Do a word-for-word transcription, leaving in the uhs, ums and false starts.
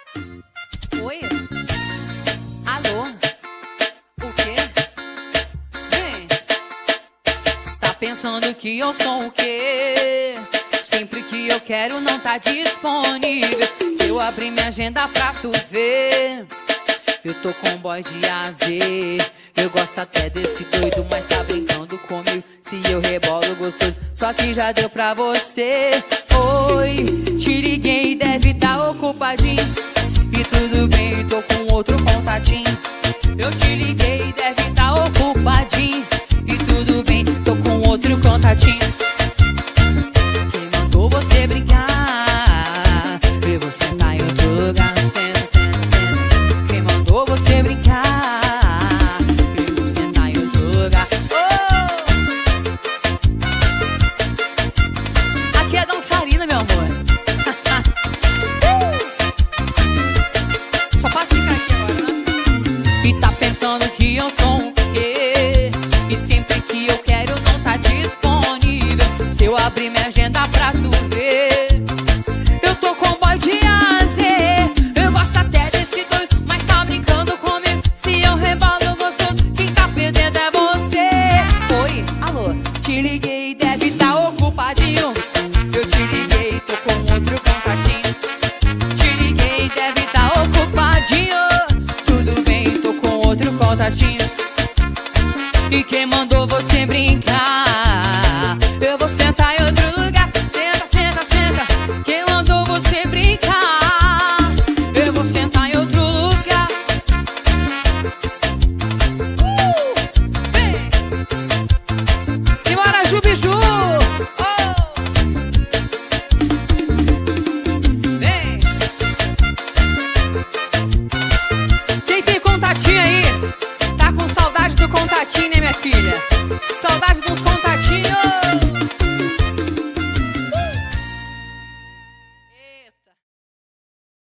Oi? Alô? O quê? Vem. Tá pensando que eu sou o quê? Sempre que eu quero não tá disponível. Se eu abrir minha agenda pra tu ver, eu tô com um boy de A Z. Eu gosto até desse doido, mas tá brincando comigo. Se eu rebolo gostoso, só que já deu pra você. Oi, te liguei, deve tá ocupadinho. E tudo bem, tô com outro contatinho. Eu te liguei, deve tá ocupadinho. E tudo bem, tô com outro contatinho. Quem mandou você brincar? E você tá em outro lugar. Senta, senta, senta. Quem mandou você brincar? Dançarina, meu amor. Só faço ficar aqui agora, né? E tá pensando que eu sou um quê? E sempre que eu quero não tá disponível. Se eu abrir minha agenda pra tu ver, eu tô com boy de A Z. Eu gosto até desse doido, mas tá brincando comigo. Se eu rebolo gostoso, quem tá perdendo é você. Oi, alô, te liguei, deve tá ocupadinho. Eu te liguei, tô com outro contatinho. Te liguei, deve tá ocupadinho. Tudo bem, tô com outro contatinho. E quem mandou você brincar? Eu vou sentar em outro lugar. Senta, senta, senta. Quem mandou você brincar? Eu vou sentar em outro lugar. uh! Vem! Simbora, Jubiju! Aí, tá com saudade do contatinho, né, minha filha? Saudade dos contatinhos.